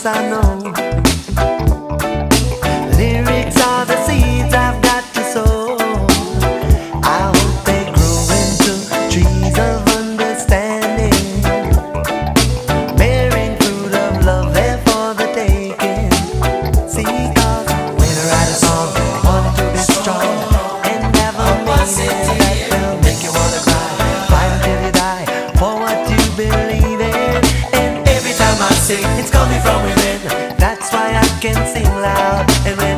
yes I know. Lyrics are the seeds I've got to sow. I hope they grow into trees of understanding, bearing fruit of love there for the taking. See, 'cause when I write a song, I want it to be strong and have a meaning that will make you wanna cry. Fight until you die for what you believe in. And every time I sing, it's coming from within. That's why I can sing loud. And when